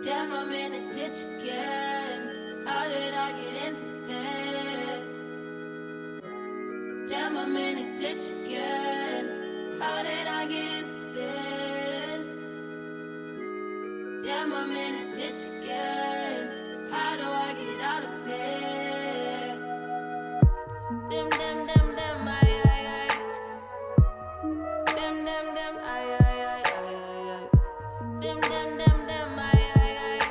Damn, I'm in a ditch again. How did I get into this? Damn, I'm in a ditch again. How did I get into this? Damn, I'm in a ditch again. How do I get out of here? Dem, ay, ay, ay. Dem, ay, ay, ay, ay, ay, ay. Dem, ay, ay, ay.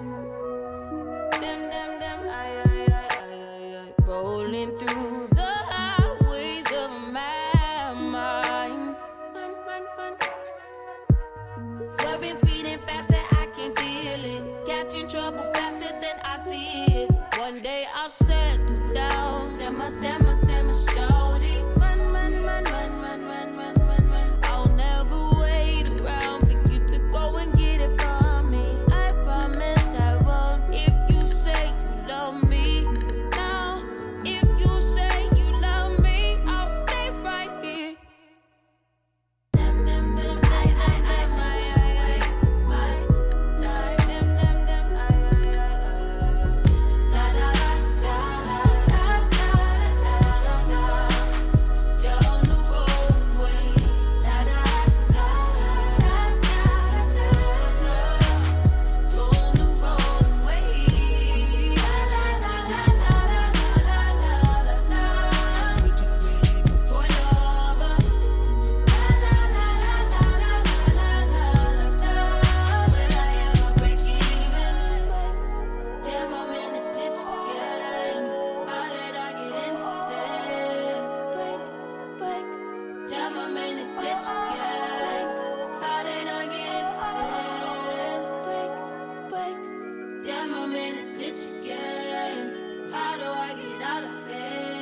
Dem, ay, ay, ay, ay, ay. Rolling through the highways of my mind. Swerving, speeding faster, I can feel it. Catching trouble faster than I see it. One day I'll settle down. Simmer, shorty. Run. I'll never wait around for you to go and get it from me. I promise I won't. If you say you love me now, if you say you love me, I'll stay right here. Dem, ay, ay, ay, my waste my time. Dem, ay, ay, ay, ay. Da da da da da da da da. You're on the wrong way. Da da da da da da da. You're on the wrong way. Da da da da da da da da. Would you really before lover? Da da da da da da da da. Will I ever break even? Damn, I'm in a ditch again. How did I get into this? Damn, I'm in a ditch again. How did I get into this? Damn, I'm in a ditch again. How do I get out of it?